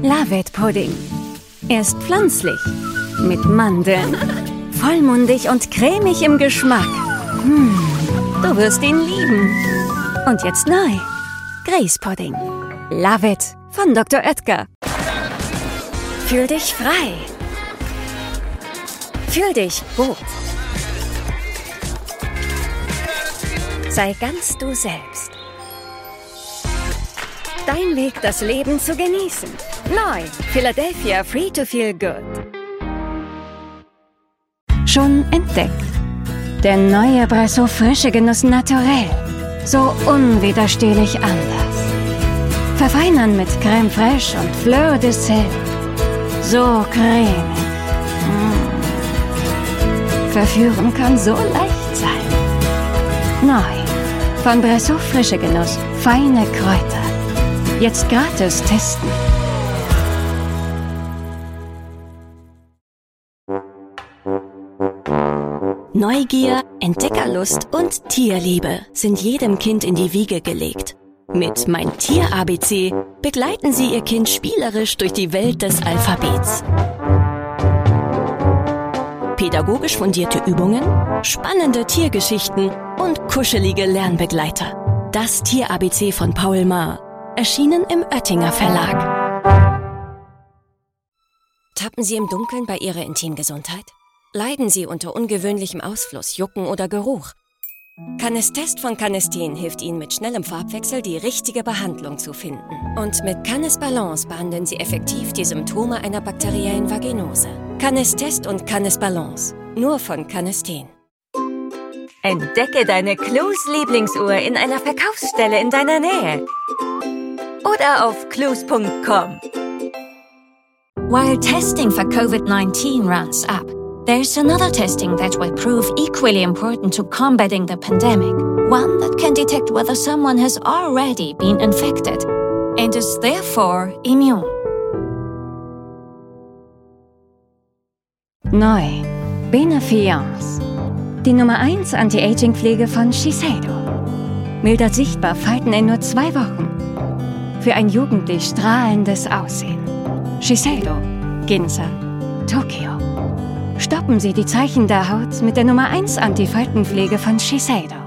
Love-It-Pudding. Er ist pflanzlich, mit Mandeln, vollmundig und cremig im Geschmack. Du wirst ihn lieben. Und jetzt neu. Grießpudding. Love It von Dr. Oetker. Fühl dich frei. Fühl dich gut. Sei ganz du selbst. Dein Weg, das Leben zu genießen. Neu. Philadelphia Free to Feel Good. Schon entdeckt. Der neue Brasseau Frische Genuss Naturell. So unwiderstehlich anders. Verfeinern mit Crème Fraîche und Fleur de Sel. So cremig. Verführen kann so leicht sein. Neu. Von Brasseau Frische Genuss. Feine Kräuter. Jetzt gratis testen. Neugier, Entdeckerlust und Tierliebe sind jedem Kind in die Wiege gelegt. Mit Mein Tier-ABC begleiten Sie Ihr Kind spielerisch durch die Welt des Alphabets. Pädagogisch fundierte Übungen, spannende Tiergeschichten und kuschelige Lernbegleiter. Das Tier-ABC von Paul Maar, erschienen im Oettinger Verlag. Tappen Sie im Dunkeln bei Ihrer Intimgesundheit? Leiden Sie unter ungewöhnlichem Ausfluss, Jucken oder Geruch? Canestest von Canesten hilft Ihnen mit schnellem Farbwechsel die richtige Behandlung zu finden. Und mit Canes Balance behandeln Sie effektiv die Symptome einer bakteriellen Vaginose. Canestest und Canes Balance, nur von Canesten. Entdecke deine Clues Lieblingsuhr in einer Verkaufsstelle in deiner Nähe. Oder auf clues.com. While testing for COVID-19 runs up, there's another testing that will prove equally important to combating the pandemic. One that can detect whether someone has already been infected and is therefore immune. Neu. Benefiance. Die Nummer 1 Anti-Aging-Pflege von Shiseido. Mildert sichtbar Falten in nur 2 Wochen. Für ein jugendlich strahlendes Aussehen. Shiseido. Ginza. Tokio. Stoppen Sie die Zeichen der Haut mit der Nummer 1 Antifaltenpflege von Shiseido.